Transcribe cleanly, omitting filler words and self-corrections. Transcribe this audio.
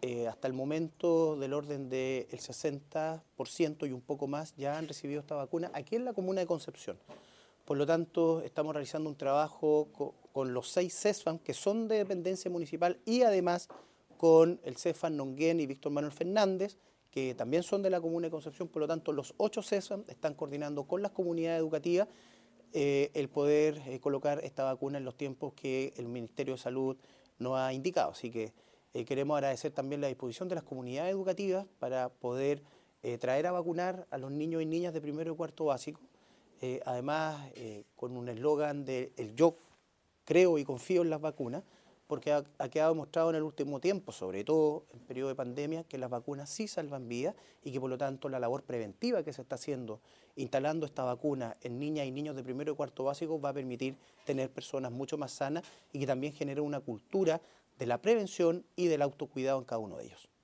hasta el momento del orden del 60% y un poco más ya han recibido esta vacuna aquí en la comuna de Concepción. Por lo tanto, estamos realizando un trabajo con los 6 CESFAM que son de dependencia municipal y además con el CESFAM Nonguén y Víctor Manuel Fernández, que también son de la comuna de Concepción. Por lo tanto, los 8 CESFAM están coordinando con las comunidades educativas el poder colocar esta vacuna en los tiempos que el Ministerio de Salud nos ha indicado. Así que queremos agradecer también la disposición de las comunidades educativas para poder traer a vacunar a los niños y niñas de primero y cuarto básico. Además, con un eslogan de el yo creo y confío en las vacunas, porque ha quedado demostrado en el último tiempo, sobre todo en periodo de pandemia, que las vacunas sí salvan vidas y que por lo tanto la labor preventiva que se está haciendo instalando esta vacuna en niñas y niños de primero y cuarto básico va a permitir tener personas mucho más sanas y que también genere una cultura de la prevención y del autocuidado en cada uno de ellos.